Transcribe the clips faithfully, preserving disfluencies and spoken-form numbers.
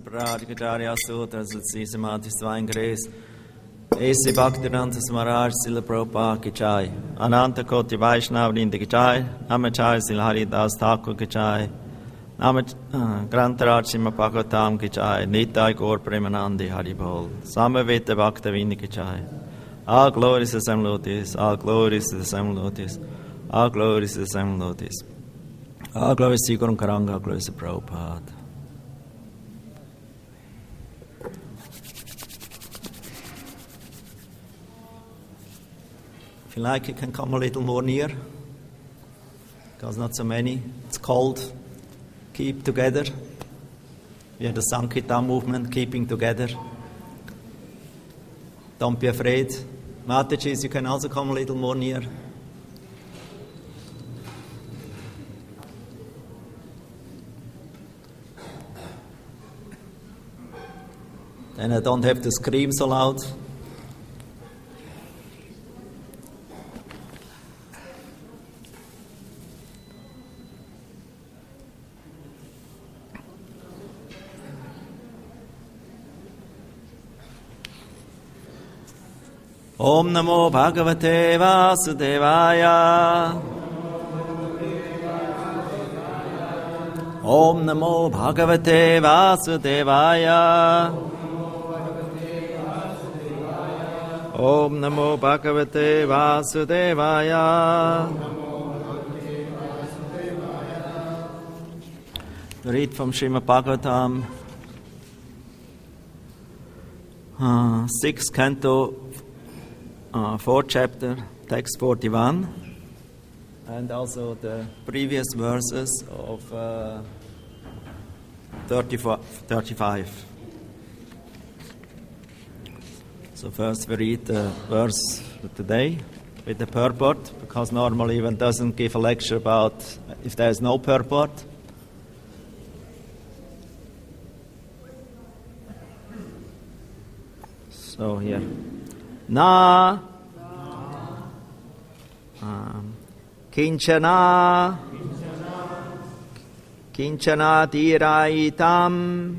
Prajacharya Sutra Satsisamathi Swine Grace Esi Bhaktivedanta Smaraj Srila Prabhupada Ki Jai Ananta Koti Vaishnava Vrinda Ki Jai Namacharya Srila Haridas Thakur Ki Jai Namach Grantaraj Srimad Bhagavatam Ki Jai Nitai Gaur Premanandi Haribol Samaveta Bhaktivinoda Ki Jai. All glories to the same Lotus, all glories to the same Lotus, all glories to the same Lotus. All glories to Guru Karanga, all glories to Prabhupada. If you like, you can come a little more near, because not so many. It's cold. Keep together. We have the Sankirtan movement, keeping together. Don't be afraid. Matajis, you can also come a little more near. Then I don't have to scream so loud. Om Namo Bhagavate Vasudevaya. Om Namo Bhagavate Vasudevaya. Om Namo Bhagavate Vasudevaya. Read from Srimad Bhagavatam, uh, sixth canto, Uh, fourth chapter, text forty-one, and also the previous verses of uh, thirty-four, thirty-five. So first we read the verse today with the purport, because normally one doesn't give a lecture about if there is no purport. So here. Na um, Kinchana Kinchana Diraitam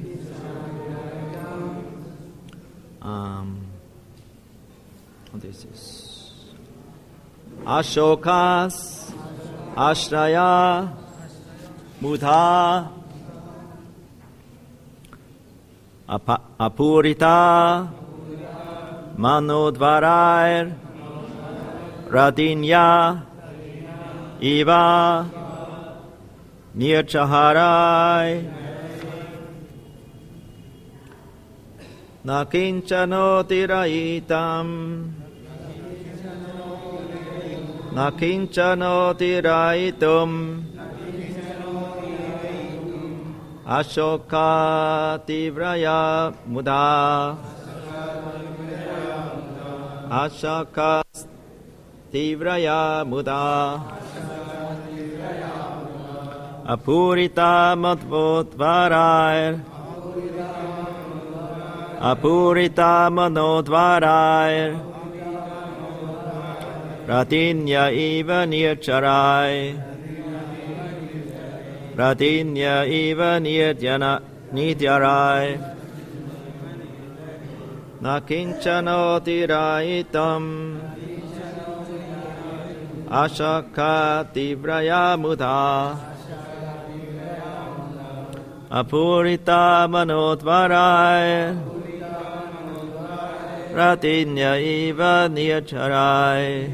um, this is Ashokas Ashraya Mudha Ap- Apurita Manodvarair Radinya Iva Nirchaharai Nakinchano Tiraitam Nakinchano Tiraitum Ashoka Tivraya Muda Ashaka Tivraya Muda Apurita Madvodvarair Apurita Manodvarair Radinya Iva Nircharai Radinya Iva Niryana Nidyarai Nakinchano Tiraitam Ashaka Tivraya Mudha Apurita Manodvarai Radinya Iva Nircharai.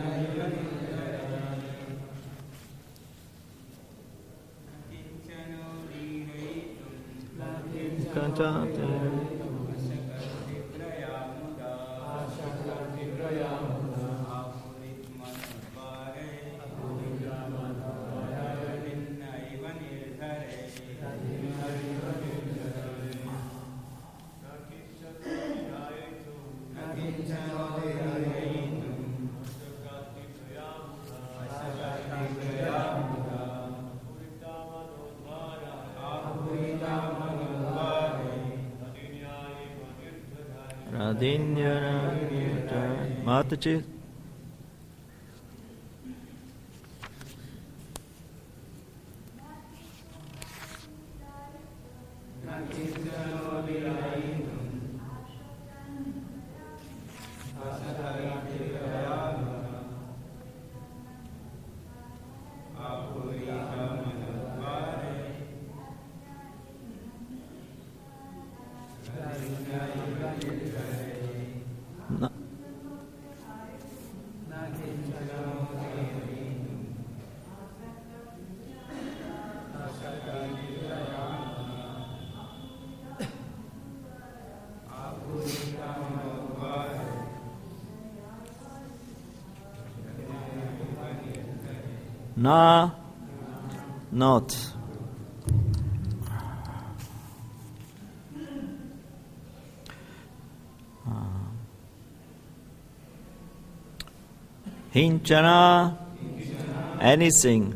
Mataji. Nakinchano Na- Na, not. Hinchana, anything.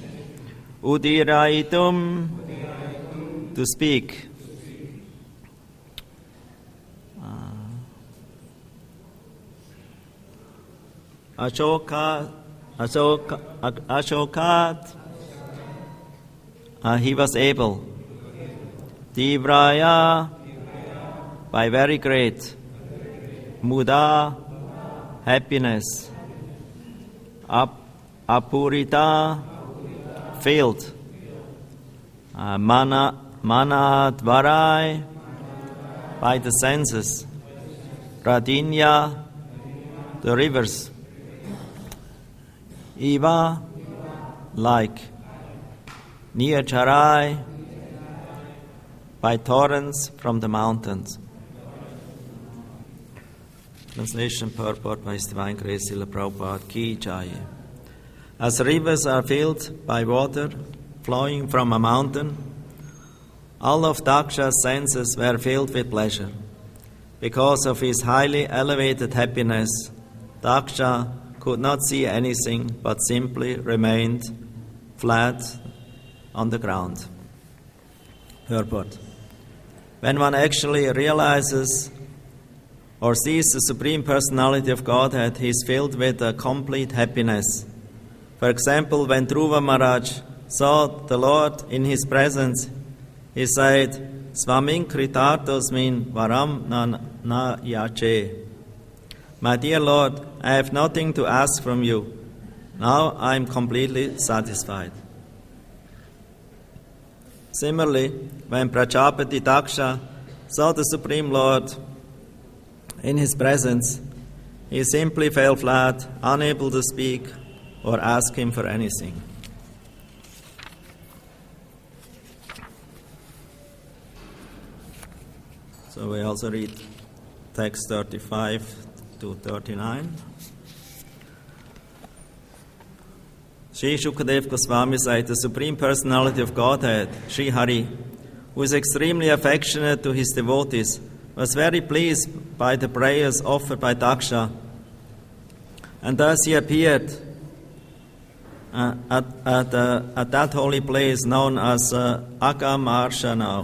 Udiraitum, to speak. Ashoka, Ashoka, Ashokat, uh, he was able. Divraya, by very great. Muda, happiness. Ap, apurita, filled. Uh, mana, manadvarai, by the senses. Radinya, the rivers. Iva, like. Niyacharai, by torrents from the mountains. Translation purport by His Divine Grace Srila Prabhupada Ki Jai. As rivers are filled by water flowing from a mountain, all of Daksha's senses were filled with pleasure. Because of his highly elevated happiness, Daksha could not see anything but simply remained flat on the ground. Purport. When one actually realizes or sees the Supreme Personality of Godhead, he is filled with a complete happiness. For example, when Dhruva Maharaj saw the Lord in his presence, he said, Swamin kritartosmin varam na, na yache. My dear Lord, I have nothing to ask from you. Now I am completely satisfied. Similarly, when Prajapati Daksha saw the Supreme Lord in his presence, he simply fell flat, unable to speak or ask him for anything. So we also read text thirty-five to thirty-nine. Sri Shukadev Goswami said, the Supreme Personality of Godhead, Sri Hari, who is extremely affectionate to his devotees, was very pleased by the prayers offered by Daksha, and thus he appeared uh, at, at, uh, at that holy place known as uh, Agamarsha now.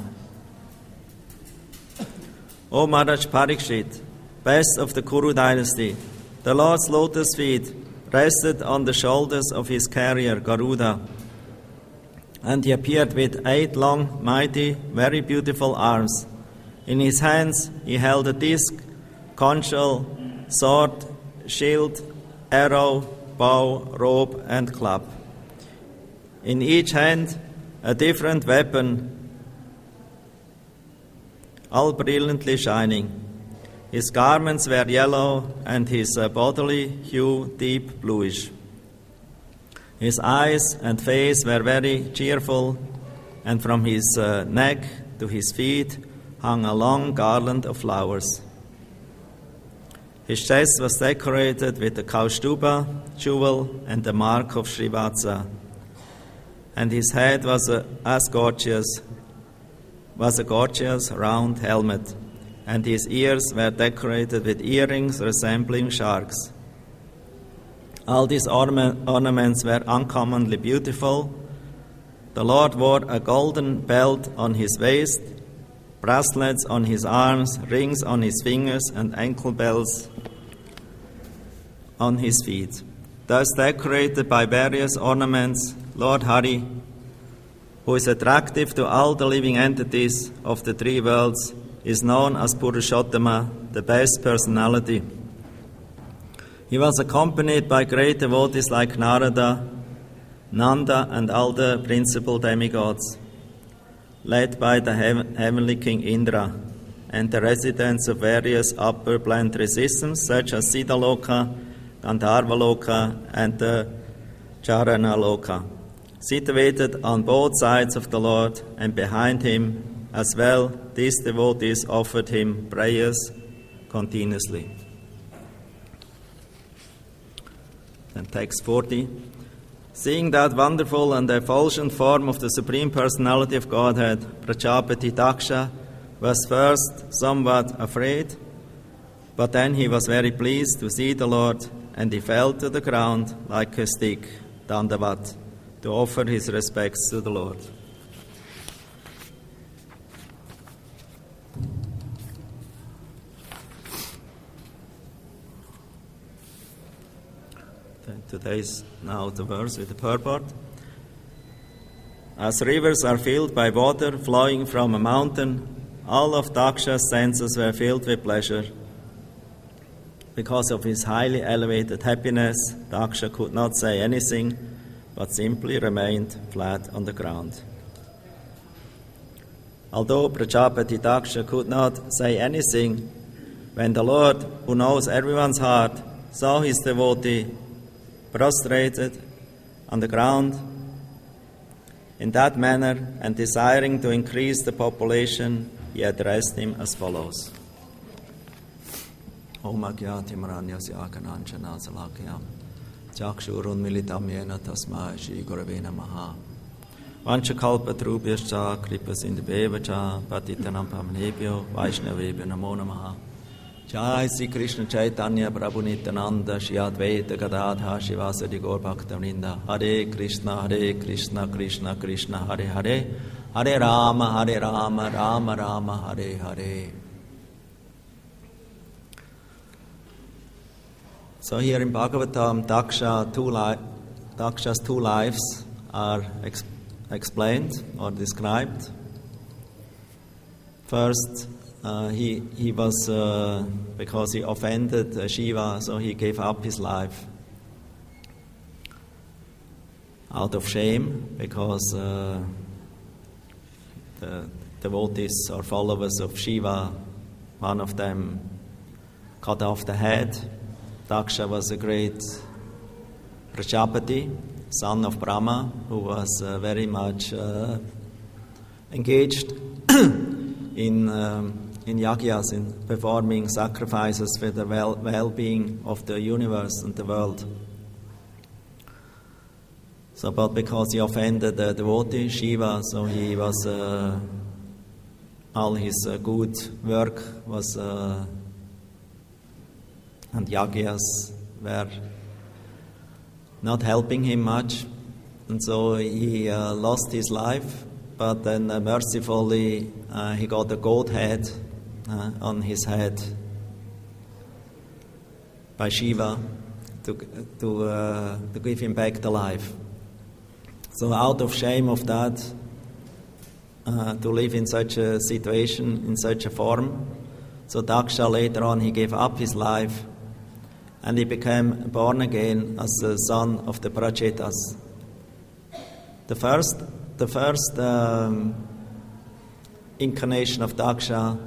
O Maharaj Parikshit, best of the Kuru dynasty, the Lord's lotus feet rested on the shoulders of his carrier, Garuda, and he appeared with eight long, mighty, very beautiful arms. In his hands he held a disc, conch shell, sword, shield, arrow, bow, robe, and club. In each hand a different weapon, all brilliantly shining. His garments were yellow and his uh, bodily hue deep bluish. His eyes and face were very cheerful, and from his uh, neck to his feet hung a long garland of flowers. His chest was decorated with the Kaustuba jewel and the mark of Srivatsa, and his head was a, as gorgeous, was a gorgeous round helmet, and his ears were decorated with earrings resembling sharks. All these orna- ornaments were uncommonly beautiful. The Lord wore a golden belt on his waist, bracelets on his arms, rings on his fingers, and ankle bells on his feet. Thus decorated by various ornaments, Lord Hari, who is attractive to all the living entities of the three worlds, is known as Purushottama, the best personality. He was accompanied by great devotees like Narada, Nanda, and all the principal demigods, led by the heav- heavenly king Indra. and the residents of various upper planetary systems such as Siddhaloka, Gandharvaloka, and the Charanaloka, situated on both sides of the Lord and behind him as well. These devotees offered him prayers continuously. Then text forty. Seeing that wonderful and effulgent form of the Supreme Personality of Godhead, Prajapati Daksha was first somewhat afraid, but then he was very pleased to see the Lord, and he fell to the ground like a stick, Dandavat, to offer his respects to the Lord. Today's now the verse with the purport. As rivers are filled by water flowing from a mountain, all of Daksha's senses were filled with pleasure. Because of his highly elevated happiness, Daksha could not say anything, but simply remained flat on the ground. Although Prajapati Daksha could not say anything, when the Lord, who knows everyone's heart, saw his devotee prostrated on the ground in that manner and desiring to increase the population, he addressed him as follows. Om Agyati Maranyasya Kananchana Salakyam Chakshurun Militam Yena Tasmai Shri Gurave Namaha Vanchakalpatrubhyascha Kripasindhibheva Patitanam Pamanebhyo Vaishnavebhyo Namo Namaha Jai Sri Krishna Chaitanya Prabhu Nityananda Shri Advaita Gadadha Shivasadi Gaur Bhaktivinoda Hare Krishna Hare Krishna Krishna Krishna Hare Hare Hare Rama Hare Rama Rama Rama Hare Hare. So here in Bhagavatam, Daksha two li- Daksha's two lives are ex- explained or described. First, Uh, he he was uh, because he offended uh, Shiva, so he gave up his life out of shame, because uh, the devotees or followers of Shiva, one of them cut off the head. Daksha was a great Prajapati, son of Brahma, who was uh, very much uh, engaged in um, in yagyas, in performing sacrifices for the well, well-being of the universe and the world. So, but because he offended the devotee Shiva, so he was uh, all his uh, good work was uh, and yagyas were not helping him much, and so he uh, lost his life. But then uh, mercifully uh, he got a goat head uh, on his head by Shiva to to uh, to give him back the life. So out of shame of that, uh, to live in such a situation, in such a form, so Daksha later on he gave up his life, and he became born again as the son of the Prachetas. The first, the first um, incarnation of Daksha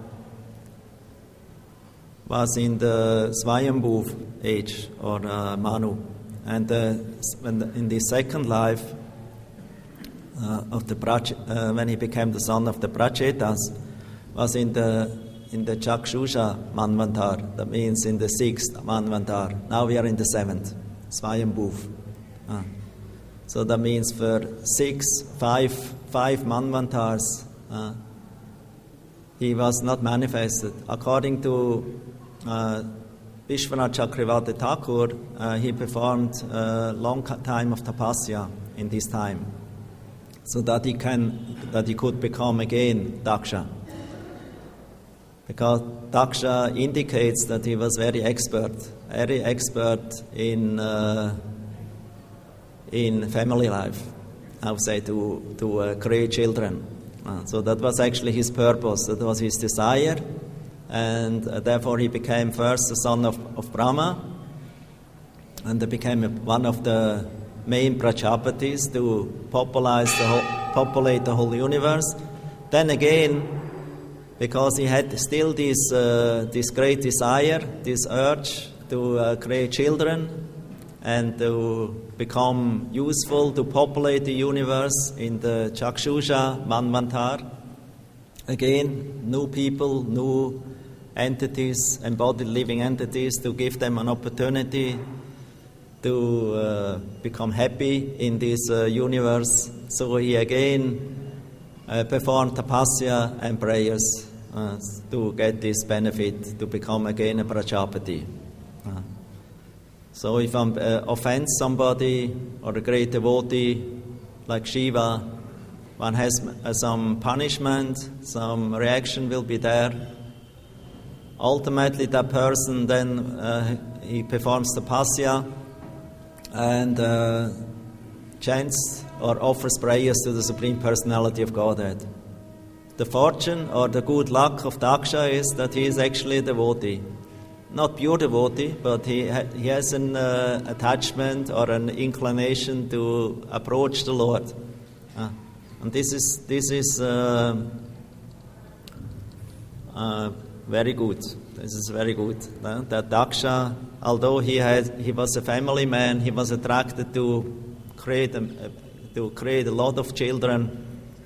was in the Swayambhu age, or uh, Manu, and uh, when the, in the second life uh, of the Prach- uh, when he became the son of the Prachetas, was in the in the Chakshusha Manvantar. That means in the sixth Manvantar. Now we are in the seventh Swayambhu. Uh, so that means for six, five, five Manvantars, uh, he was not manifested. According to uh, Vishwanath Chakravarti Thakur, uh, he performed a long time of tapasya in this time, so that he can that he could become again Daksha. Because Daksha indicates that he was very expert, very expert in uh, in family life. I would say to to uh, create children. Uh, so that was actually his purpose. That was his desire, and uh, therefore he became first the son of, of Brahma, and he became one of the main Prajapatis to popularize the whole, populate the whole universe. Then again, because he had still this, uh, this great desire, this urge to uh, create children and to become useful, to populate the universe in the Chakshusha Manvantar. Again, new people, new entities, embodied living entities, to give them an opportunity to uh, become happy in this uh, universe. So he again uh, performed tapasya and prayers uh, to get this benefit, to become again a Prajapati. Uh, so if I uh, offend somebody or a great devotee like Shiva, one has uh, some punishment, some reaction will be there. Ultimately, that person then uh, he performs tapasya and uh, chants or offers prayers to the Supreme Personality of Godhead. The fortune or the good luck of Daksha is that he is actually a devotee. Not pure devotee, but he, ha- he has an uh, attachment or an inclination to approach the Lord. Uh, and this is, this is uh, uh, very good. This is very good. Uh, that Daksha, although he had, he was a family man, he was attracted to create a, to create a lot of children.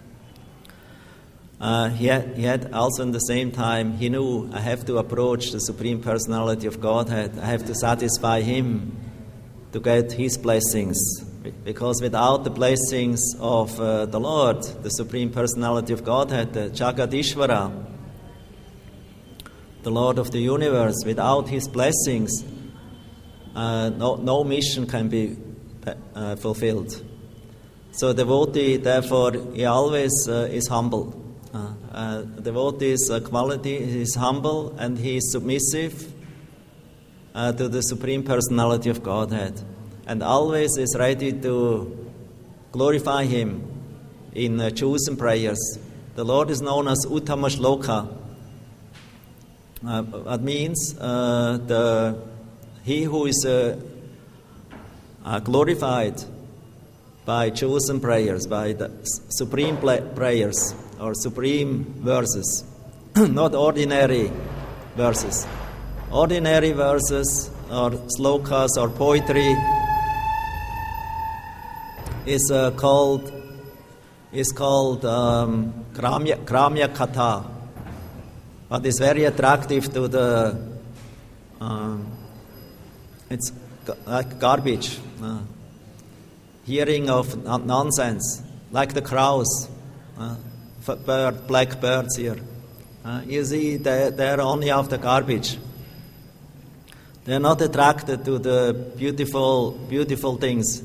Uh, he, had, he had also, in the same time, he knew, I have to approach the Supreme Personality of Godhead. I have to satisfy Him to get His blessings. Because without the blessings of uh, the Lord, the Supreme Personality of Godhead, the Jagadishvara, the Lord of the universe, without His blessings, uh, no, no mission can be uh, fulfilled. So the devotee, therefore, he always uh, is humble. Uh, uh, devotee's uh, quality is humble and he is submissive uh, to the Supreme Personality of Godhead, and always is ready to glorify Him in uh, chosen prayers. The Lord is known as Uttama Shloka. Uh, that means uh, the he who is uh, uh, glorified by chosen prayers, by the supreme prayers or supreme verses, not ordinary verses. Ordinary verses or slokas or poetry is uh, called is called um, Gramya, Gramya Katha. But it's very attractive to the, um, it's like garbage, uh, hearing of nonsense, like the crows, uh, bird, black birds here. Uh, you see, they're, they're only after garbage. They're not attracted to the beautiful, beautiful things.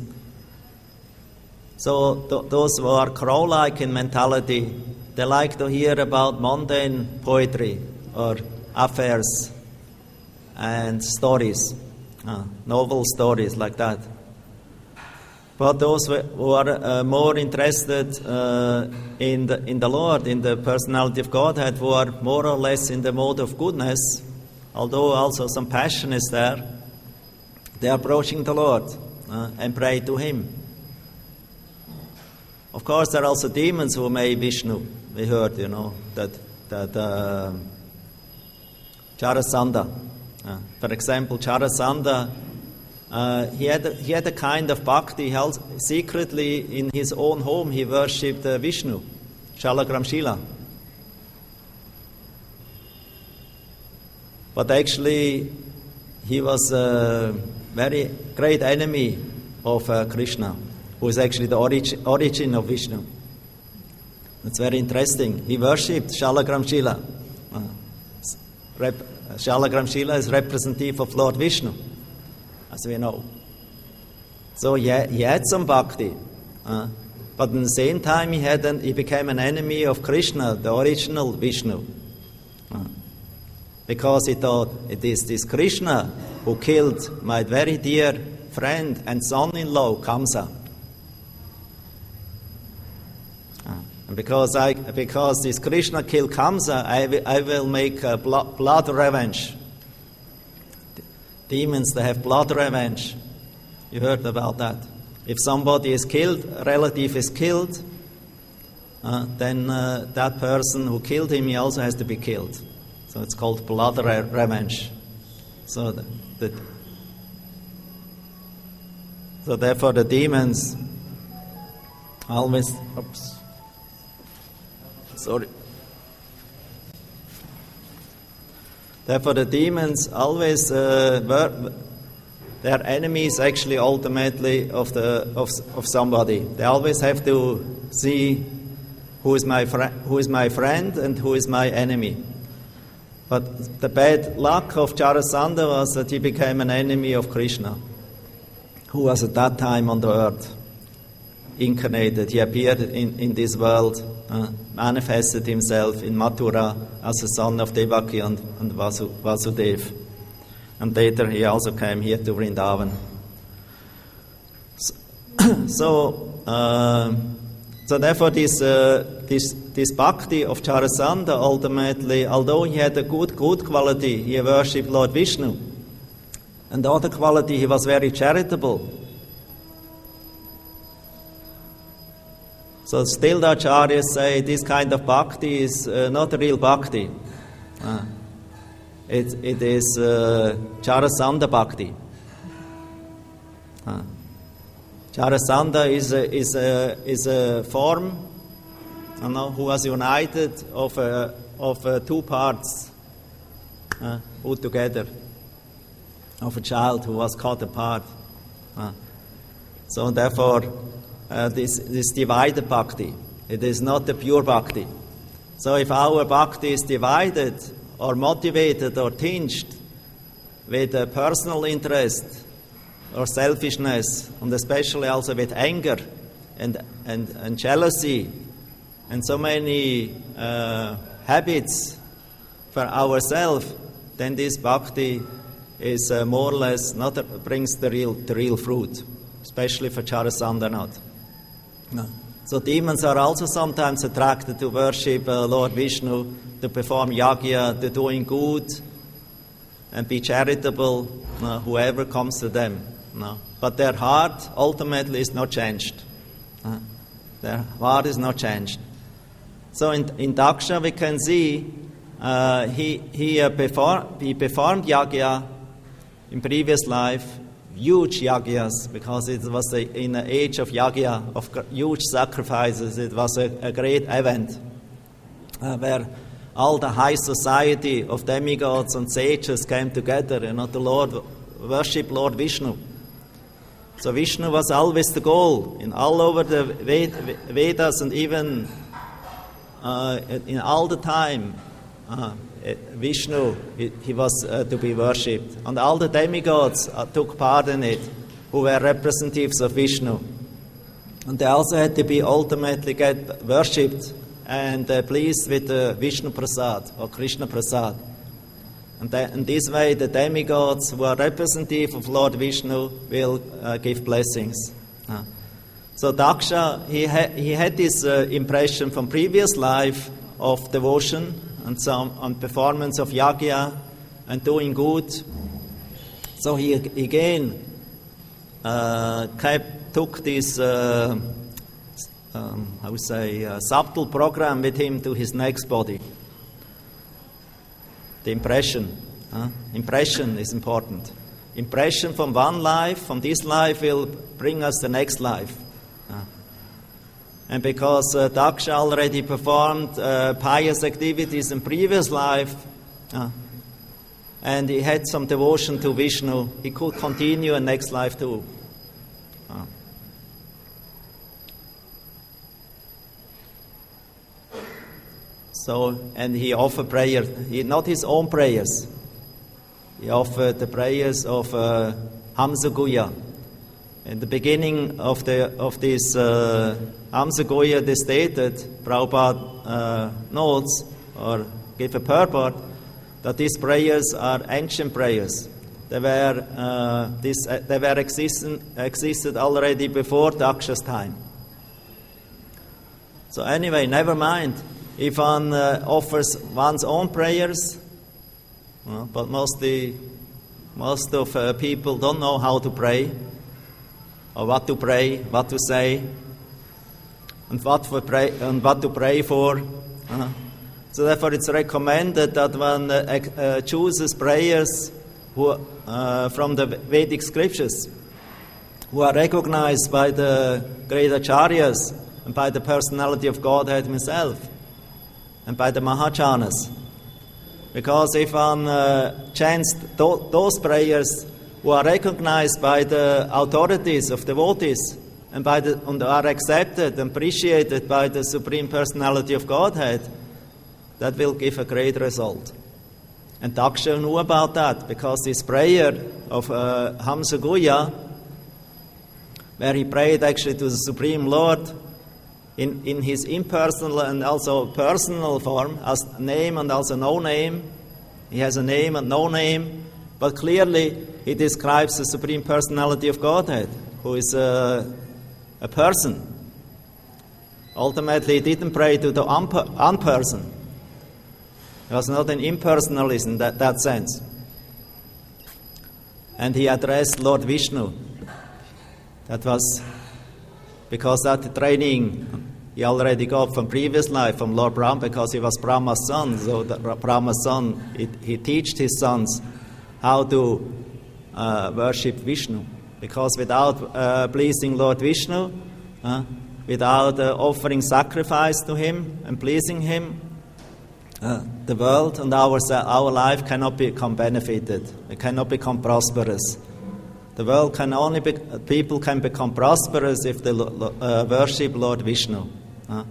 So th- those who are crow-like in mentality, they like to hear about mundane poetry or affairs and stories, uh, novel stories like that. But those who are uh, more interested uh, in the in the Lord, in the personality of Godhead, who are more or less in the mode of goodness, although also some passion is there, they are approaching the Lord uh, and pray to Him. Of course, there are also demons who may Vishnu. We heard, you know, that that uh, Jarasandha, uh, for example, Jarasandha, uh, he had a, he had a kind of bhakti. He held secretly in his own home. He worshipped uh, Vishnu, Shalagramshila. But actually, he was a very great enemy of uh, Krishna, who is actually the origin, origin of Vishnu. It's very interesting. He worshipped Shalagramshila. Uh, rep, Shalagramshila is representative of Lord Vishnu, as we know. So he had, he had some bhakti, uh, but at the same time he had an, he became an enemy of Krishna, the original Vishnu, uh, because he thought it is this Krishna who killed my very dear friend and son-in-law Kamsa. And because I, because this Krishna killed Kamsa, I, w- I will make uh, blood, blood revenge. Demons, they have blood revenge. You heard about that. If somebody is killed, a relative is killed, uh, then uh, that person who killed him, he also has to be killed. So it's called blood re- revenge. So, the, the, so therefore the demons always, oops, sorry. Therefore the demons always uh, were, their enemies actually ultimately of the of of somebody. They always have to see who is my friend, who is my friend, and who is my enemy. But the bad luck of Jarasandha was that he became an enemy of Krishna, who was at that time on the earth, incarnated. He appeared in, in this world, uh, manifested himself in Mathura as the son of Devaki and, and Vasu, Vasudeva. And later he also came here to Vrindavan. So, so, uh, so therefore this, uh, this, this bhakti of Jarasandha ultimately, although he had a good, good quality, he worshipped Lord Vishnu. And the other quality, he was very charitable. So still the acharyas say this kind of bhakti is uh, not a real bhakti. Uh, It, it is uh, Jarasandha Bhakti. Uh, Jarasandha is a, is a, is a form, you know, who was united of, a, of a two parts uh, put together, of a child who was cut apart. Uh, so therefore, uh, this, this divided Bhakti, it is not the pure Bhakti. So if our Bhakti is divided, or motivated or tinged with a personal interest or selfishness, and especially also with anger and and, and jealousy and so many uh, habits for ourselves, then this bhakti is uh, more or less not a, brings the real the real fruit, especially for Jarasandha not. No. So demons are also sometimes attracted to worship uh, Lord Vishnu, to perform yajna, to doing good, and be charitable, uh, whoever comes to them. No. But their heart ultimately is not changed. Uh, their heart is not changed. So in, in Daksha we can see uh, he, he, uh, perform, he performed yajna in previous life, huge yajnas, because it was a, in the age of yajna, of huge sacrifices. It was a, a great event uh, where all the high society of demigods and sages came together, you know, to Lord, worship Lord Vishnu. So Vishnu was always the goal in all over the Vedas, and even uh, in all the time. Uh, Vishnu, he, he was uh, to be worshipped. And all the demigods uh, took part in it, who were representatives of Vishnu. And they also had to be ultimately get worshipped and uh, pleased with uh, Vishnu Prasad or Krishna Prasad. And that, in this way, the demigods who are representative of Lord Vishnu will uh, give blessings. Uh. So Daksha, he, ha- he had this uh, impression from previous life of devotion and some on performance of yajna and doing good. So he again uh, kept, took this, uh, um, how would say, uh, subtle program with him to his next body. The impression. Huh? Impression is important. Impression from one life, from this life, will bring us the next life. Huh? And because uh, Daksha already performed uh, pious activities in previous life, uh, and he had some devotion to Vishnu, he could continue in next life too. Uh. So, and he offered prayer, he, not his own prayers. He offered the prayers of uh, Hamsaguya. In the beginning of the of this uh, Hamsaguya, they stated, Prabhupada uh, notes or gave a purport that these prayers are ancient prayers. They were uh, this uh, they were existing, existed already before Daksha's time. So anyway, never mind if one uh, offers one's own prayers, well, but mostly most of uh, people don't know how to pray, or what to pray, what to say. and what, for pray, and what to pray for. Uh, so therefore it's recommended that one uh, uh, chooses prayers who, uh, from the Vedic scriptures who are recognized by the great acharyas and by the personality of Godhead himself and by the Mahajanas. Because if one uh, chants th- those prayers who are recognized by the authorities of devotees and, by the, and are accepted and appreciated by the Supreme Personality of Godhead, that will give a great result. And Daksha knew about that, because this prayer of uh, Hamsa Guhya, where he prayed actually to the Supreme Lord in, in his impersonal and also personal form, as name and also no name. He has a name and no name, but clearly he describes the Supreme Personality of Godhead, who is a, a person. Ultimately, he didn't pray to the unper- unperson. It was not an impersonalism in that, that sense. And he addressed Lord Vishnu. That was because that training he already got from previous life, from Lord Brahma, because he was Brahma's son. So the Brahma's son, he, he taught his sons how to uh, worship Vishnu. Because without uh, pleasing Lord Vishnu, uh, without uh, offering sacrifice to him and pleasing him, uh, the world and our, our life cannot become benefited. It cannot become prosperous. The world can only be, people can become prosperous if they uh, worship Lord Vishnu. Uh.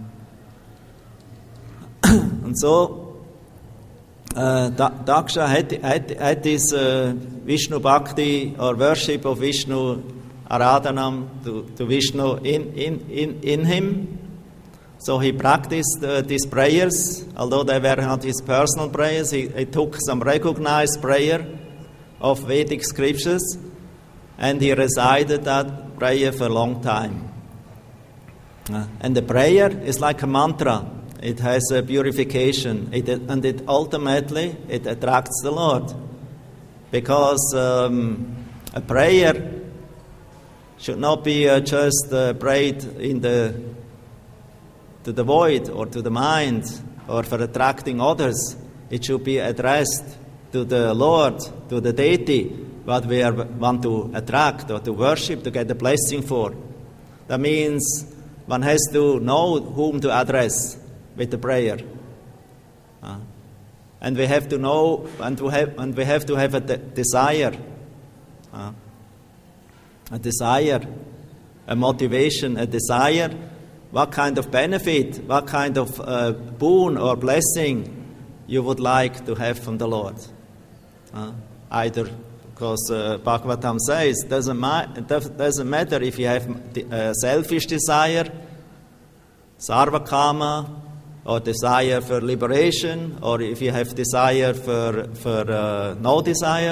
And so, uh, Daksha had, had, had this uh, Vishnu Bhakti or worship of Vishnu, Aradhanam to, to Vishnu in, in, in, in him. So he practiced uh, these prayers, although they were not his personal prayers. He, he took some recognized prayer of Vedic scriptures, and he recited that prayer for a long time. Uh, and the prayer is like a mantra. It has a purification, it, and it ultimately it attracts the Lord. Because um, a prayer should not be uh, just uh, prayed in the to the void or to the mind or for attracting others. It should be addressed to the Lord, to the deity, what we are, want to attract or to worship, to get a blessing for. That means one has to know whom to address with the prayer. Uh, and we have to know, and, to have, and we have to have a de- desire. Uh, a desire, a motivation, a desire. What kind of benefit, what kind of uh, boon or blessing you would like to have from the Lord. Uh, either because uh, Bhagavatam says it doesn't, ma- it doesn't matter if you have a selfish desire, sarvakama, or desire for liberation, or if you have desire for, for uh, no desire,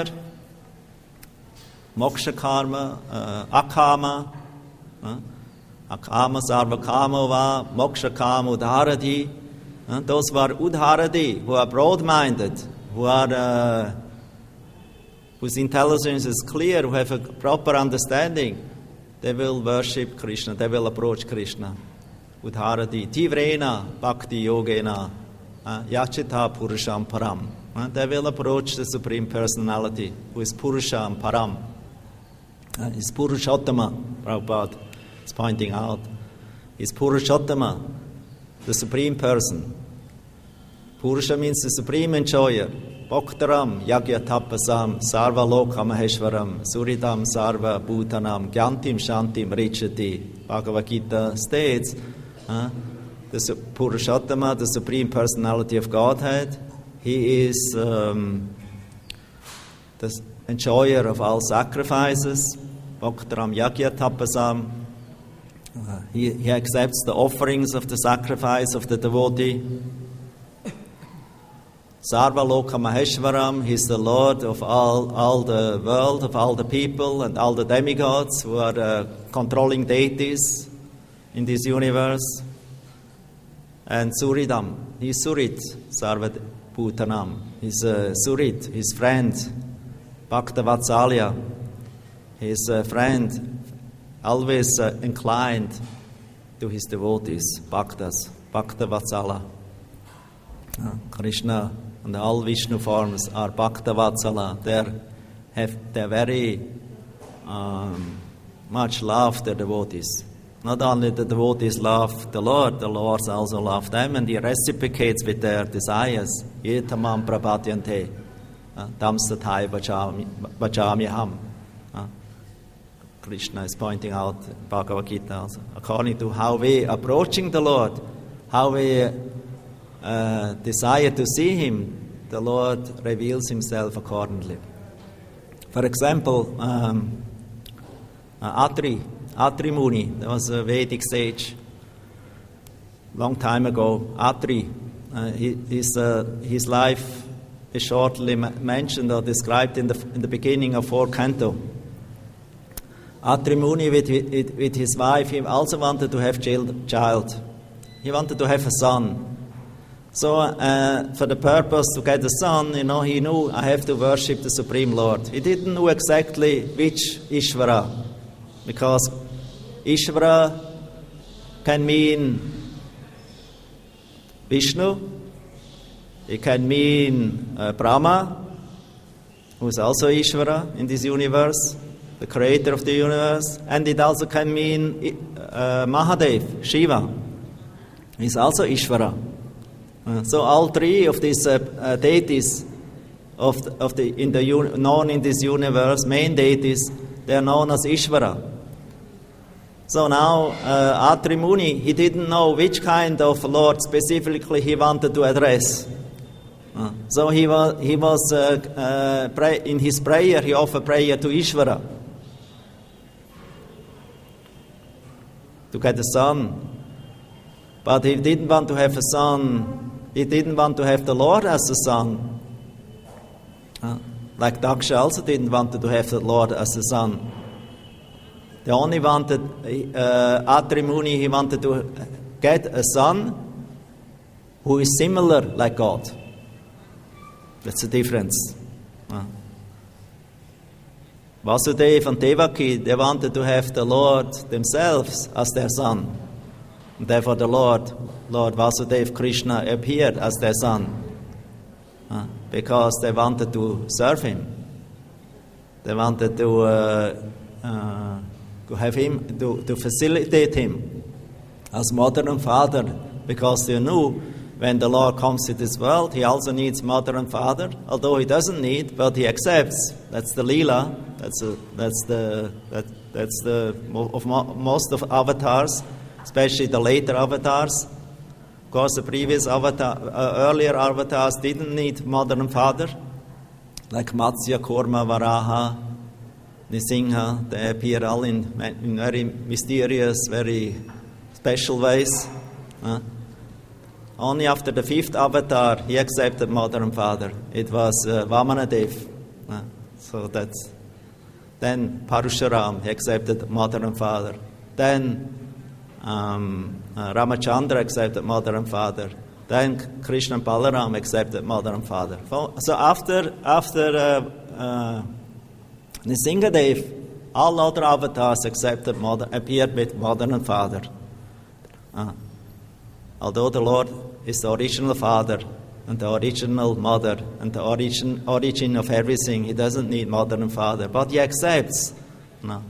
moksha karma, uh, akama, uh, akama sarvakama va, moksha kama udharati. Uh, those who are udharati, who are broad-minded, who are uh, whose intelligence is clear, who have a proper understanding, they will worship Krishna, they will approach Krishna. Udharati, tivrena, bhakti yogena, uh, yachita purusham param. Uh, they will approach the Supreme Personality, who is Purusham param. Uh, is Purushottama, Prabhupada is pointing out. Is Purushottama, the Supreme Person. Purusha means the Supreme Enjoyer. Bhaktaram, Yagyatapasam, Sarva Loka Maheshwaram, Suridam Sarva Bhutanam, Gyantim Shantim Richati. Bhagavad Gita states, uh, the Purushottama, the Supreme Personality of Godhead, he is um, the enjoyer of all sacrifices. Bhaktaram Yagyatapasam. Uh, he, he accepts the offerings of the sacrifice of the devotee. Sarva Loka Maheshwaram, he is the Lord of all, all the world, of all the people and all the demigods who are uh, controlling deities in this universe. And Suridam, he is Surit, Sarva Bhutanam, he is uh, Surit, his friend, Bhakta Vatsalya, his uh, friend, always uh, inclined to his devotees, bhaktas, Bhakta Vatsala. Uh, Krishna and all Vishnu forms are Bhakta Vatsala. They have they very um, much love the devotees. Not only the devotees love the Lord, the Lord also loves them, and He reciprocates with their desires. Yetamam prapadyante, tamsathai vachamyaham. Krishna is pointing out in Bhagavad Gita also. According to how we approaching the Lord, how we uh, desire to see Him, the Lord reveals Himself accordingly. For example, um, uh, Atri, Atri Muni, there was a Vedic sage long time ago. Atri, uh, he, his, uh, his life is shortly ma- mentioned or described in the in the beginning of fourth canto. Atri Muni, with, with, with his wife, he also wanted to have child. child. He wanted to have a son. So, uh, for the purpose to get a son, you know, he knew I have to worship the Supreme Lord. He didn't know exactly which Ishvara, because Ishvara can mean Vishnu, it can mean uh, Brahma, who is also Ishvara in this universe, the creator of the universe, and it also can mean uh, Mahadev, Shiva. He's also Ishvara. Uh, so all three of these uh, uh, deities of the, of the in the un, known in this universe, main deities, they are known as Ishvara. So now uh, Atri Muni, he didn't know which kind of Lord specifically he wanted to address. Uh, so he was he was uh, uh, pray, in his prayer he offered prayer to Ishvara to get a son, but he didn't want to have a son. He didn't want to have the Lord as a son. Uh, like Daksha also didn't want to have the Lord as a son. They only wanted, uh, Atri Muni, he wanted to get a son who is similar like God. That's the difference. Uh. Vasudeva and Devaki, they wanted to have the Lord themselves as their son. And therefore the Lord, Lord Vasudeva Krishna appeared as their son. Uh, because they wanted to serve Him. They wanted to uh, uh, to have Him, to, to facilitate Him as mother and father, because they knew when the Lord comes to this world, He also needs mother and father, although He doesn't need, but He accepts. That's the Leela. That's a, that's the that, that's the of most of avatars, especially the later avatars. Of course, the previous avatar, uh, earlier avatars didn't need mother and father, like Matsya, Kurma, Varaha, Nisingha. They appear all in, in very mysterious, very special ways. Uh, only after the fifth avatar, he accepted mother and father. It was uh, Vamanadev. Uh, so that's then Parashuram, he accepted mother and father. Then Um, uh, Ramachandra accepted mother and father. Then Krishna and Balaram accepted mother and father. So after after uh, uh, Nisingadev, all other avatars accepted mother, appeared with mother and father. Uh, although the Lord is the original father and the original mother and the origin origin of everything, He doesn't need mother and father, but He accepts. No.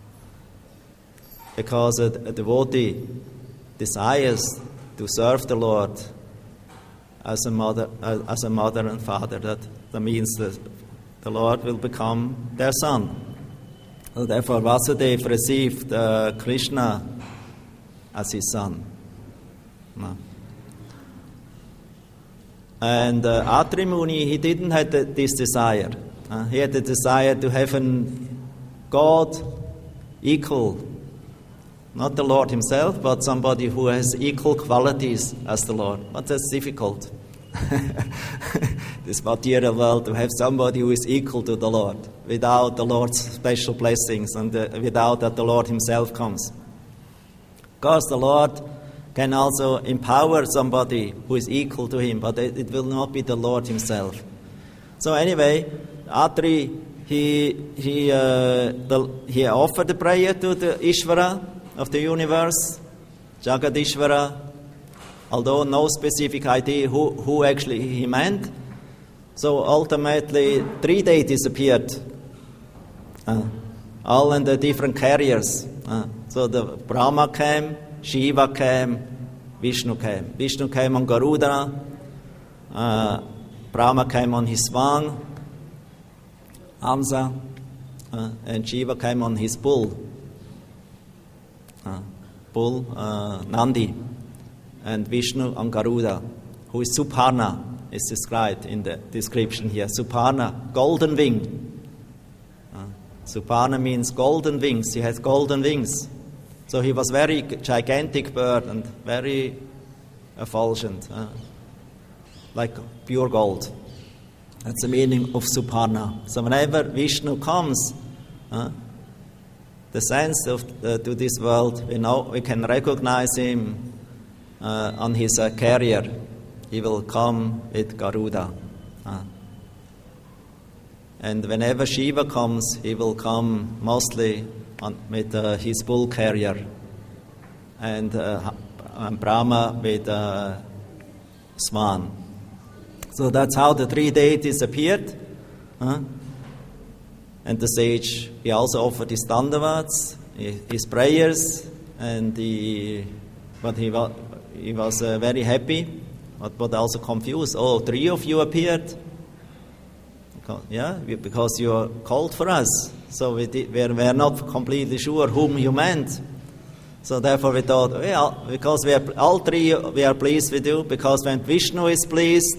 Because a, a devotee desires to serve the Lord as a mother, uh, as a mother and father. That, that means that the Lord will become their son. So therefore, Vasudeva received uh, Krishna as his son. No. And uh, Atri Muni, he didn't have the, this desire. Uh, he had the desire to have an God equal. Not the Lord Himself, but somebody who has equal qualities as the Lord. But that's difficult. This material world, to have somebody who is equal to the Lord, without the Lord's special blessings and uh, without that the Lord Himself comes. Of course, the Lord can also empower somebody who is equal to Him, but it, it will not be the Lord Himself. So anyway, Atri, he he uh, the, he offered the prayer to the Ishvara of the universe, Jagadishvara, although no specific idea who, who actually he meant. So ultimately, three deities appeared, uh, all in the different carriers. Uh, so the Brahma came, Shiva came, Vishnu came. Vishnu came on Garuda, uh, Brahma came on his swan, Hamsa, uh, and Shiva came on his bull, uh, bull uh, Nandi, and Vishnu on Garuda, who is Suparna, is described in the description here. Suparna, golden wing. Uh, Suparna means golden wings. He has golden wings. So he was very gigantic bird and very effulgent, uh, like pure gold. That's the meaning of Suparna. So whenever Vishnu comes, uh, the sense of uh, to this world, we know we can recognize him uh, on his uh, carrier. He will come with Garuda. Uh. And whenever Shiva comes, he will come mostly on, with uh, his bull carrier. And, uh, and Brahma with uh, swan. So that's how the three deities appeared. Uh. And the sage, he also offered his dandavats, his prayers, and he, but he was, he was uh, very happy. But, but also confused. Oh, three of you appeared. Because, yeah, because you are called for us. So we did, we were not completely sure whom you meant. So therefore we thought, well, because we are all three, we are pleased with you. Because when Vishnu is pleased,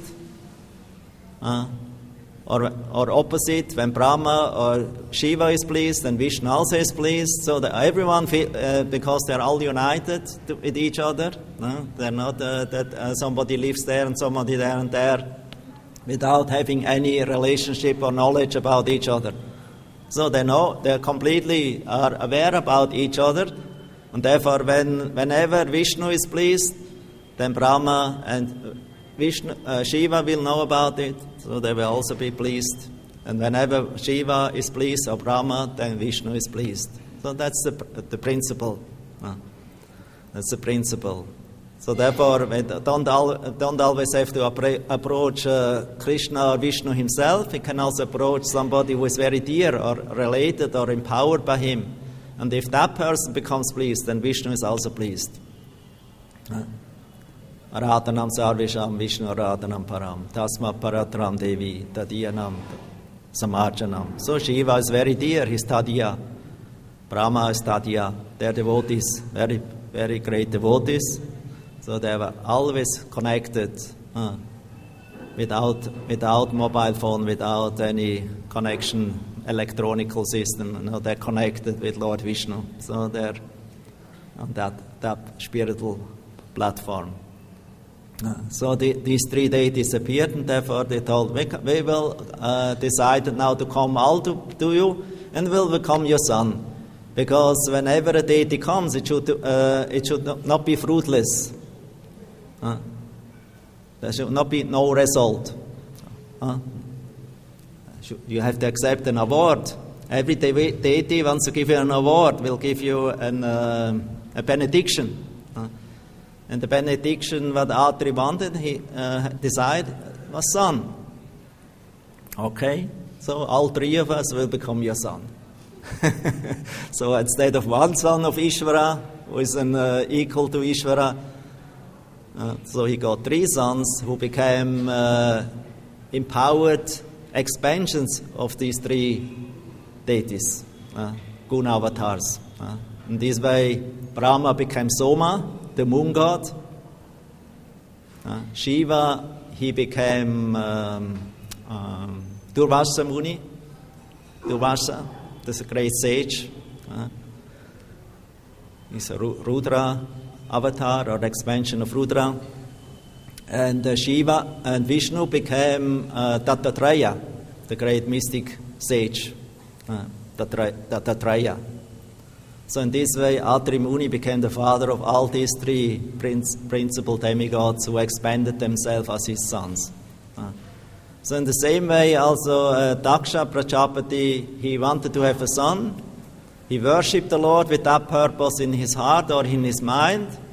uh, or or opposite, when Brahma or Shiva is pleased, then Vishnu also is pleased. So that everyone, feel, uh, because they are all united to, with each other. No? They're not uh, that uh, somebody lives there and somebody there and there without having any relationship or knowledge about each other. So they know, they completely are aware about each other, and therefore when whenever Vishnu is pleased, then Brahma and Vishnu, uh, Shiva will know about it, so they will also be pleased. And whenever Shiva is pleased or Brahma, then Vishnu is pleased. So that's the the principle. Uh, that's the principle. So therefore, we don't, al- don't always have to appra- approach uh, Krishna or Vishnu himself. We can also approach somebody who is very dear or related or empowered by him. And if that person becomes pleased, then Vishnu is also pleased. Uh, Aratanam sarvisham Vishnu aratanam param tasma paratram devi tadiyanam samarjanam. So Shiva is very dear, he's Tadiya. Brahma is Tadiya. They're devotees, very, very great devotees. So they were always connected, uh, without without mobile phone, without any connection, electronical system. You know, they're connected with Lord Vishnu. So they're on that, that spiritual platform. Uh, so the, these three deities appeared, and therefore they told, we, we will uh, decide now to come all to, to you, and will become your son. Because whenever a deity comes, it should uh, it should not be fruitless. Uh, there should not be no result. Uh, you have to accept an award. Every de- deity wants to give you an award, will give you an, uh, a benediction. Uh, and the benediction what Atri wanted, he uh, decided, was son. Okay, so all three of us will become your son. So instead of one son of Ishvara, who is an, uh, equal to Ishvara, uh, so he got three sons who became uh, empowered expansions of these three deities, uh, guna avatars. Uh, in this way, Brahma became Soma, the moon god. Uh, Shiva, he became um, um, Durvasa Muni, Durvasa. That's a great sage. Uh, he's a Rudra avatar or expansion of Rudra. And uh, Shiva and Vishnu became uh, Dattatreya, the great mystic sage. Uh, Dattatreya. So in this way, Atri Muni became the father of all these three prince, principal demigods who expanded themselves as his sons. Uh, So in the same way, also uh, Daksha Prajapati, he wanted to have a son. He worshipped the Lord with that purpose in his heart or in his mind.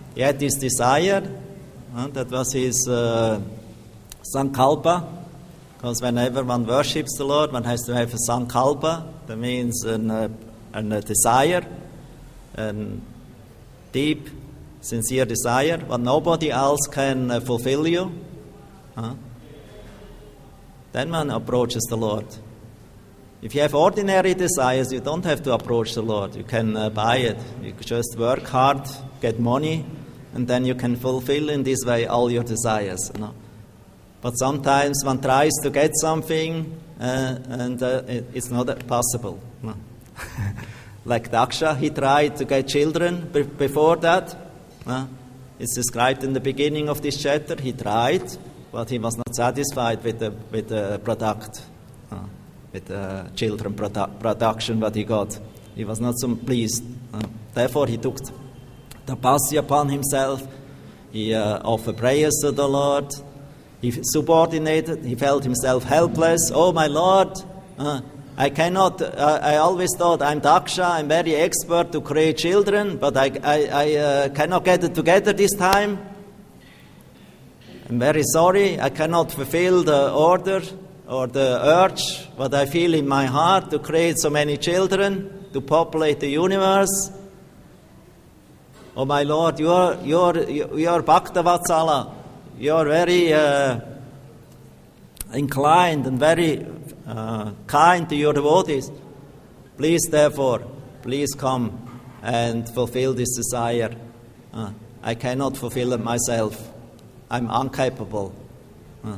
he had this desire, uh, that was his uh, sankalpa, because whenever one worships the Lord, one has to have a sankalpa, that means an, uh, an, a desire, a deep, sincere desire, what nobody else can uh, fulfill you. Uh, then one approaches the Lord. If you have ordinary desires, you don't have to approach the Lord. You can uh, buy it. You just work hard, get money, and then you can fulfill in this way all your desires. You know? But sometimes one tries to get something, uh, and uh, it, it's not possible. No. Like Daksha, he tried to get children b- before that. Uh, it's described in the beginning of this chapter. He tried, but he was not satisfied with the with the product. Uh. with the children produ- production what he got. He was not so pleased. Uh, therefore, he took tapasya upon himself. He uh, offered prayers to the Lord. He subordinated. He felt himself helpless. Oh, my Lord, uh, I cannot, uh, I always thought I'm Daksha, I'm very expert to create children, but I, I, I uh, cannot get it together this time. I'm very sorry, I cannot fulfill the order or the urge, what I feel in my heart to create so many children, to populate the universe. Oh my Lord, you are, you are, you are Bhaktavatsala. You are very uh, inclined and very uh, kind to your devotees. Please, therefore, please come and fulfill this desire. Uh, I cannot fulfill it myself. I'm incapable. Uh,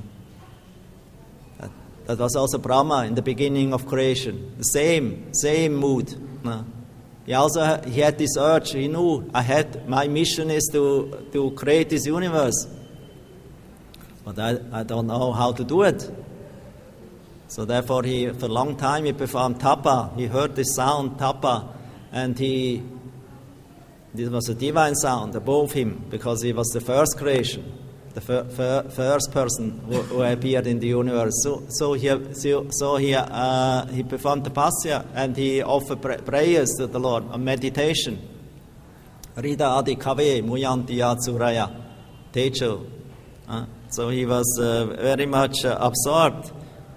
That was also Brahma in the beginning of creation. The same, same mood. Uh, he also he had this urge. He knew I had my mission is to to create this universe, but I, I don't know how to do it. So therefore, he for a long time he performed tapa. He heard this sound tapa, and he this was a divine sound above him because he was the first creation. The fir- fir- first person who, who appeared in the universe. So, so he, so, so he, uh, he performed tapasya and he offered pra- prayers to the Lord, a meditation. Rida adi kave muyanti yatsuraya techo. Uh, so he was uh, very much uh, absorbed.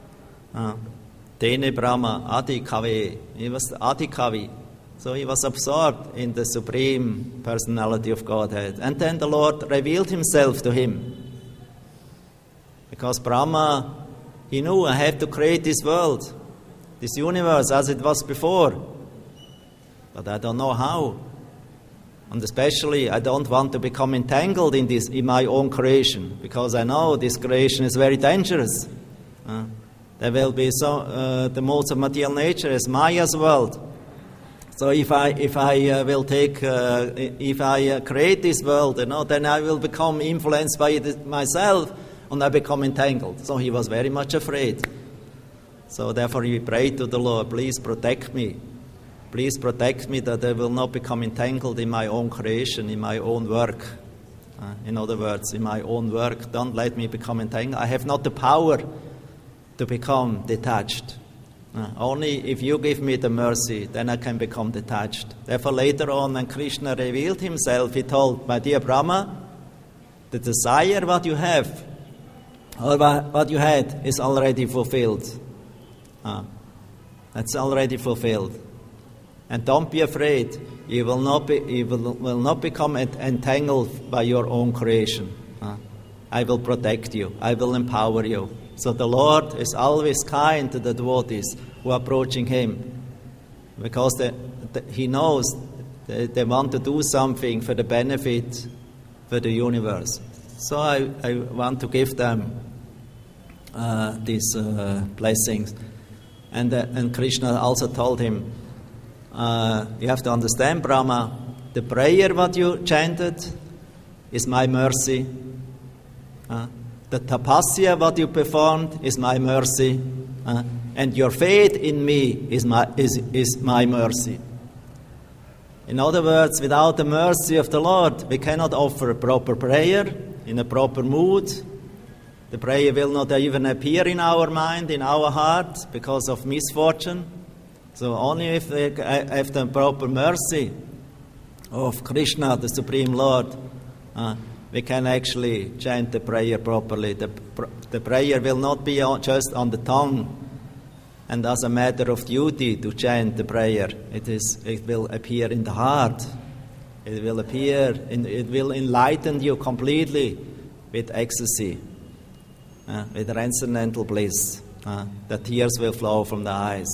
Tene Brahma adi kave. He was adi kavi. So he was absorbed in the Supreme Personality of Godhead. And then the Lord revealed himself to him. Because Brahma, he knew I have to create this world, this universe as it was before. But I don't know how. And especially, I don't want to become entangled in this, in my own creation. Because I know this creation is very dangerous. Uh, there will be so, uh, the modes of material nature as Maya's world. So if I if I uh, will take uh, if I uh, create this world, you know, then I will become influenced by it myself, and I become entangled. So he was very much afraid. So therefore he prayed to the Lord, please protect me, please protect me that I will not become entangled in my own creation, in my own work. Uh, in other words, in my own work, don't let me become entangled. I have not the power to become detached. Uh, only if you give me the mercy, then I can become detached. Therefore, later on, when Krishna revealed himself, he told, my dear Brahma, the desire what you have, or what you had, is already fulfilled. Uh, that's already fulfilled. And don't be afraid. You will not be, you will, will not become entangled by your own creation. Uh, I will protect you. I will empower you. So the Lord is always kind to the devotees who are approaching Him, because the, the, He knows they, they want to do something for the benefit for the universe. So I, I want to give them uh, these uh, blessings. And, uh, and Krishna also told him, uh, you have to understand, Brahma, the prayer what you chanted is my mercy. Uh, The tapasya, what you performed, is my mercy. Uh, and your faith in me is my, is, is my mercy. In other words, without the mercy of the Lord, we cannot offer a proper prayer in a proper mood. The prayer will not even appear in our mind, in our heart, because of misfortune. So only if we have the proper mercy of Krishna, the Supreme Lord, uh, we can actually chant the prayer properly. The, the prayer will not be on, just on the tongue and as a matter of duty to chant the prayer. It is. It will appear in the heart. It will appear. In, it will enlighten you completely with ecstasy, uh, with transcendental bliss. Uh, the tears will flow from the eyes.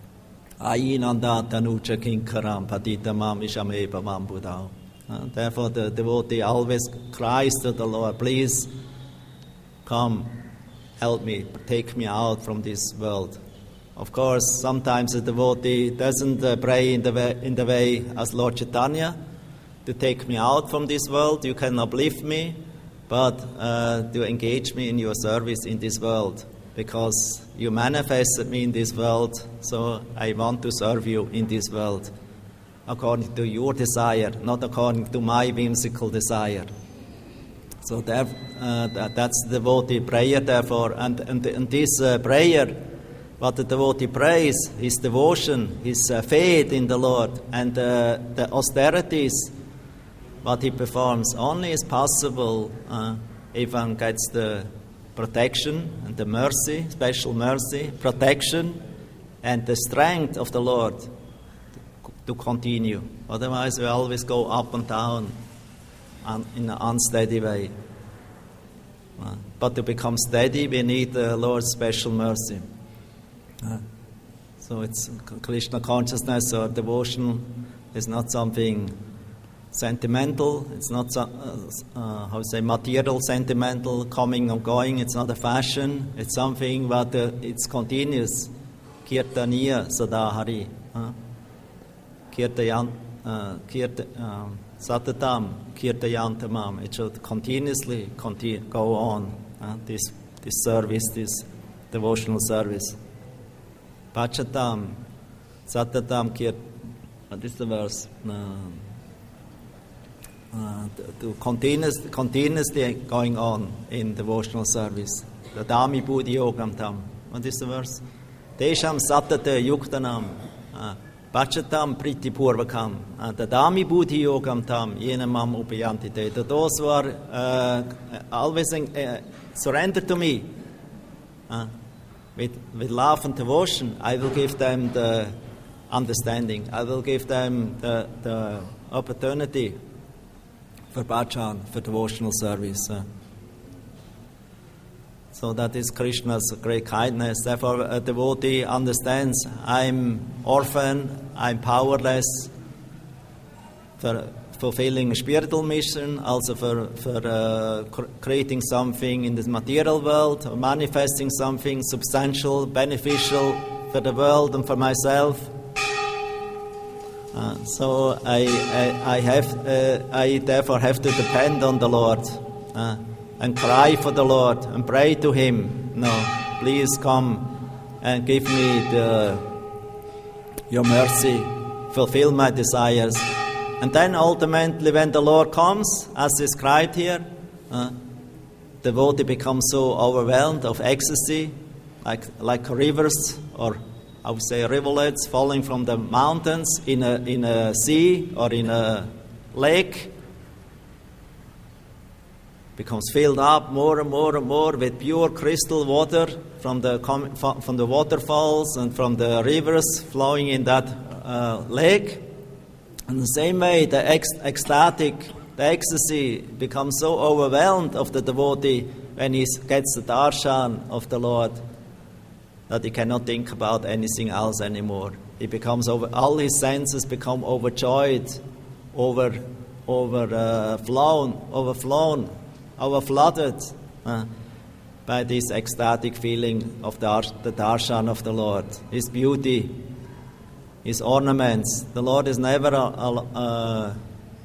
Uh, therefore, the devotee always cries to the Lord, please come, help me, take me out from this world. Of course, sometimes the devotee doesn't uh, pray in the, way, in the way as Lord Chaitanya, to take me out from this world. You can uplift me, but uh, to engage me in your service in this world, because you manifested me in this world, so I want to serve you in this world, according to your desire, not according to my whimsical desire. So there, uh, that, that's the devotee prayer, therefore. And, and, and this uh, prayer, what the devotee prays, his devotion, his uh, faith in the Lord, and uh, the austerities, what he performs, only is possible uh, if one gets the protection and the mercy, special mercy, protection, and the strength of the Lord to continue. Otherwise, we always go up and down un, in an unsteady way. Uh, but to become steady, we need the Lord's special mercy. Uh, so it's Krishna consciousness or devotion is not something sentimental. It's not, uh, uh, how to say, material sentimental, coming and going. It's not a fashion. It's something that uh, it's continuous. Kirtaniya Sadahari. Uh, Kirtayan, uh, Kirta, uh, Satatam, Kirtayantamam. It should continuously continue, go on, uh, this, this service, this devotional service. Pachatam, Satatam, Kirt. What is the verse? Uh, uh, to, to continuous, continuously going on in devotional service. Dadami Buddhi Yogam Tam. What is the verse? Tesham Satate Yuktanam. Uh, Pachatam Priti Purvakam, Dadami Buddhi Yogam Tam, Yenamam Upayantite. Those who are uh, always uh, surrender to me uh, with, with love and devotion, I will give them the understanding. I will give them the, the opportunity for bhajan, for devotional service. Uh. So that is Krishna's great kindness. Therefore, a devotee understands, I'm orphan, I'm powerless for fulfilling a spiritual mission, also for, for uh, cr- creating something in this material world, or manifesting something substantial, beneficial for the world and for myself. Uh, so I, I, I have, uh, I therefore have to depend on the Lord. Uh, And cry for the Lord and pray to Him. No, please come and give me the, your mercy, fulfill my desires. And then ultimately, when the Lord comes, as described here, uh, the devotee becomes so overwhelmed of ecstasy, like like rivers, or I would say rivulets falling from the mountains in a in a sea or in a lake. Becomes filled up more and more and more with pure crystal water from the from the waterfalls and from the rivers flowing in that uh, lake. In the same way, the ex- ecstatic, the ecstasy becomes so overwhelmed of the devotee when he gets the darshan of the Lord that he cannot think about anything else anymore. He becomes over, all his senses become overjoyed, over, over uh, flown, overflown. Overflooded uh, by this ecstatic feeling of the, the darshan of the Lord, His beauty, His ornaments. The Lord is never, uh, uh,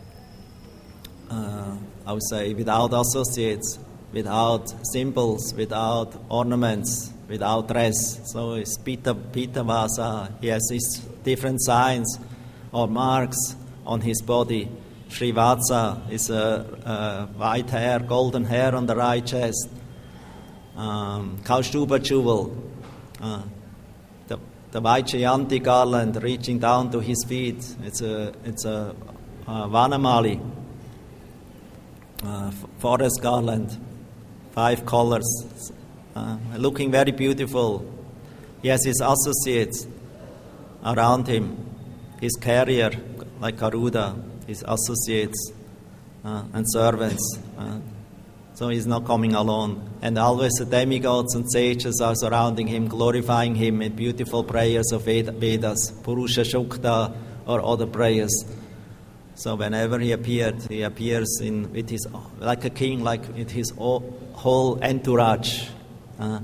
uh, I would say, without associates, without symbols, without ornaments, without dress. So it's Pita, Pita Vasa. He has his different signs or marks on his body. Srivatsa is a, a white hair, golden hair on the right chest. Um, Kaustuba jewel, uh, the, the white Jayanti garland reaching down to his feet. It's a it's a, a Vanamali. uh, forest garland, five colors, uh, looking very beautiful. He has his associates around him, his carrier, like Garuda, his associates uh, and servants. Uh, so he's not coming alone. And always the demigods and sages are surrounding him, glorifying him in beautiful prayers of Vedas, Purusha Shukta, or other prayers. So whenever he appeared, he appears in with his like a king, like with his whole entourage, uh,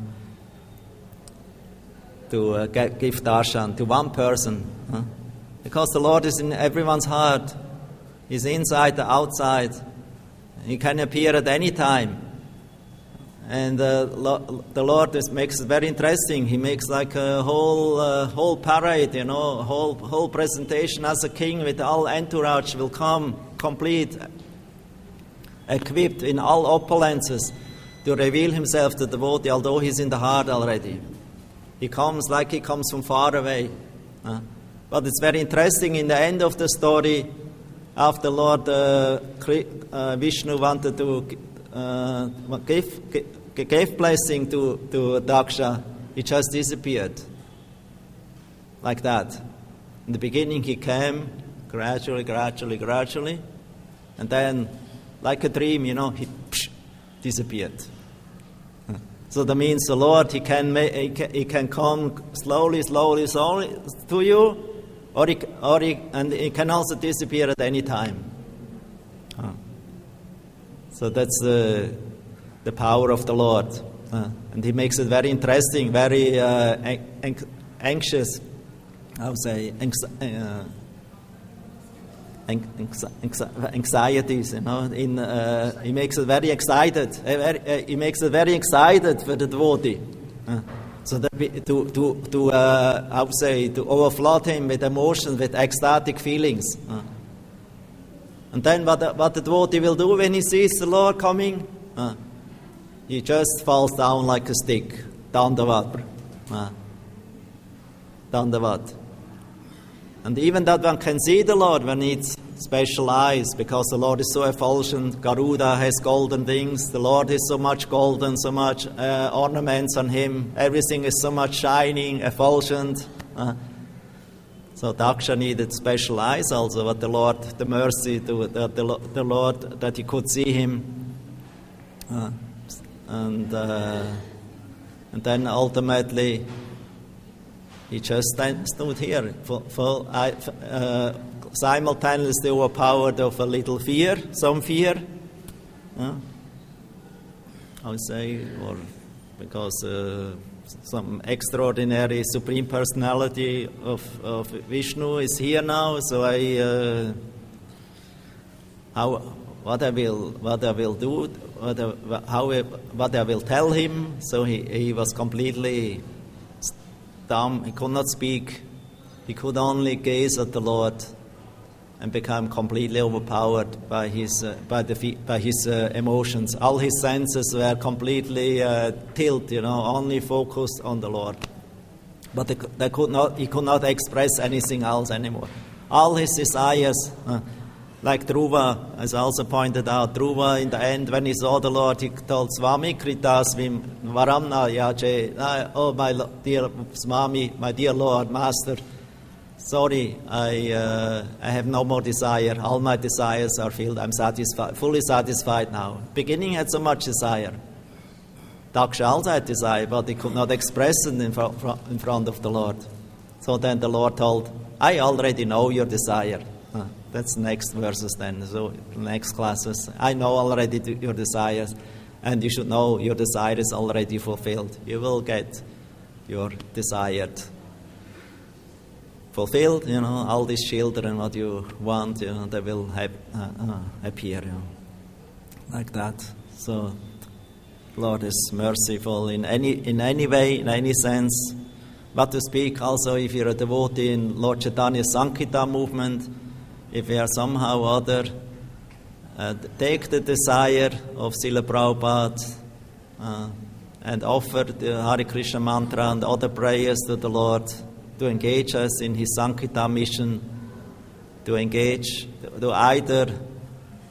to uh, get, give darshan to one person, uh, because the Lord is in everyone's heart. He's inside, the outside. He can appear at any time, and uh, lo- the Lord is, makes it very interesting. He makes like a whole uh, whole parade, you know, whole whole presentation as a king with all entourage will come, complete, equipped in all opulences, to reveal himself to the devotee, although he's in the heart already. He comes like he comes from far away. Uh, but it's very interesting. In the end of the story, after Lord uh, uh, Vishnu wanted to uh, give, give, give blessing to, to Daksha, he just disappeared. Like that. In the beginning he came, gradually, gradually, gradually, and then, like a dream, you know, he psh, disappeared. So that means the Lord, he can, make, he can, he can come slowly, slowly, slowly to you, Or he, or he, and it can also disappear at any time. Uh, so that's the the power of the Lord, uh, and He makes it very interesting, very uh, an- anxious. I would say uh, anxieties. You know, in uh, He makes it very excited. Uh, very, uh, he makes it very excited for the devotee. Uh, So that we, to to to uh, I would say to overflood him with emotions, with ecstatic feelings, uh. and then what the, what the devotee will do when he sees the Lord coming, uh, he just falls down like a stick, dandavat, uh. dandavat. And even that one can see the Lord, one needs special eyes, because the Lord is so effulgent. Garuda has golden wings. The Lord is so much golden, so much uh, ornaments on him. Everything is so much shining, effulgent. Uh, so Daksha needed special eyes also, but the Lord, the mercy to the, the, the Lord, that he could see him. Uh, and uh, and then ultimately he just stood here, for, for, uh, simultaneously overpowered of a little fear, some fear, uh, I would say, or because uh, some extraordinary supreme personality of, of Vishnu is here now. So I, uh, how, what I will, what I will do, what I, how, I, what I will tell him. So he, he was completely dumb. He could not speak. He could only gaze at the Lord and become completely overpowered by his uh, by the by his uh, emotions. All his senses were completely uh, tilted, you know, only focused on the Lord. But they, they could not. He could not express anything else anymore. All his desires, uh, like Dhruva, as I also pointed out, Dhruva in the end, when he saw the Lord, he told Swami Kritasvim Varamna Yache, oh my dear Swami, my dear Lord, Master. Sorry, I uh, I have no more desire. All my desires are filled. I'm satisfied, fully satisfied now. Beginning had so much desire. Daksha also had desire, but he could not express it in, fr- in front of the Lord. So then the Lord told, I already know your desire. Huh. That's the next verses then. So next classes. I know already your desires, and you should know your desire is already fulfilled. You will get your desired fulfilled, you know, all these children, what you want, you know, they will have, uh, uh, appear, you know, like that. So, Lord is merciful in any in any way, in any sense. But to speak also, if you're a devotee in Lord Chaitanya's Sankirtan movement, if you are somehow or other, uh, take the desire of Srila Prabhupada uh, and offer the Hare Krishna mantra and other prayers to the Lord, to engage us in his Sankirtan mission, to engage, to either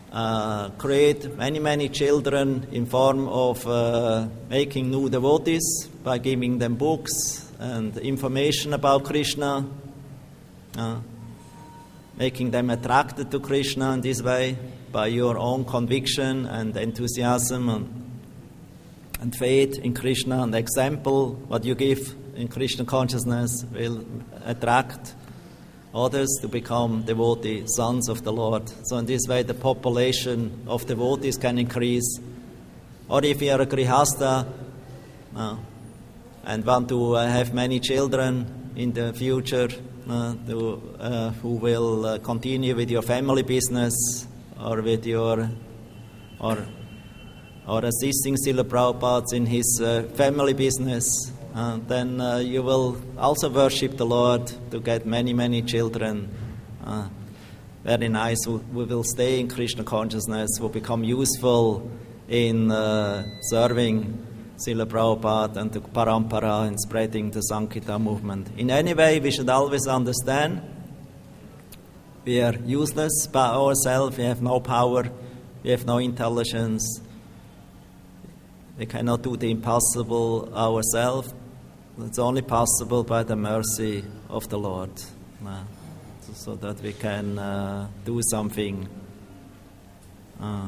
uh, create many, many children in form of uh, making new devotees by giving them books and information about Krishna, uh, making them attracted to Krishna in this way by your own conviction and enthusiasm and, and faith in Krishna, and example what you give in Krishna consciousness will attract others to become devotee sons of the Lord. So in this way the population of devotees can increase. Or if you are a grihasta uh, and want to uh, have many children in the future uh, to, uh, who will uh, continue with your family business or with your or or assisting Srila Prabhupada in his uh, family business, uh, then uh, you will also worship the Lord to get many, many children. Uh, very nice. We will stay in Krishna consciousness, will become useful in uh, serving Srila Prabhupada and the Parampara and spreading the Sankirtan movement. In any way, we should always understand we are useless by ourselves, we have no power, we have no intelligence. We cannot do the impossible ourselves. It's only possible by the mercy of the Lord, uh, so, so that we can uh, do something. Uh,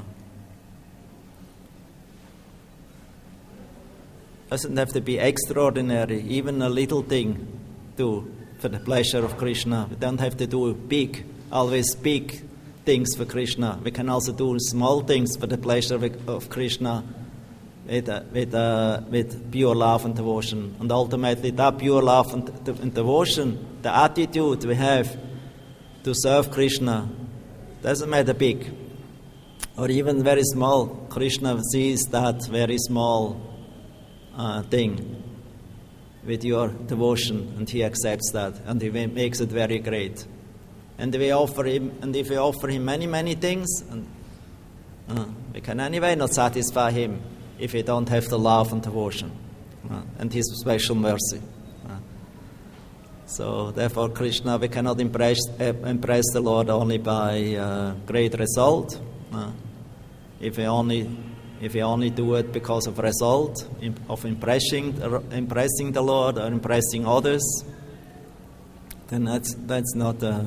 doesn't have to be extraordinary, even a little thing do for the pleasure of Krishna. We don't have to do big, always big things for Krishna. We can also do small things for the pleasure of Krishna. With, uh, with, uh, with pure love and devotion. And ultimately that pure love and, de- and devotion, the attitude we have to serve Krishna, doesn't matter big or even very small. Krishna sees that very small uh, thing with your devotion, and he accepts that, and he makes it very great. And we offer him, and if we offer him many, many things, and, uh, we can anyway not satisfy him if we don't have the love and devotion uh, and his special mercy. Uh, so therefore Krishna, we cannot impress, uh, impress the Lord only by uh, great result. Uh, if we only if we only do it because of result, of impressing, impressing the Lord or impressing others, then that's, that's not uh,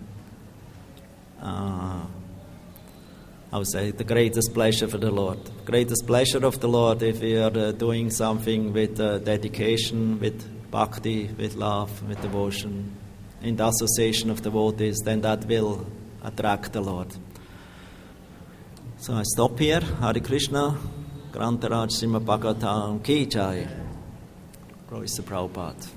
uh, I would say the greatest pleasure for the Lord. Greatest pleasure of the Lord if we are uh, doing something with uh, dedication, with bhakti, with love, with devotion, in the association of devotees, then that will attract the Lord. So I stop here. Hare Krishna. Grantaraj Srimad Bhagavatam Ki Jai. Glory to Prabhupada.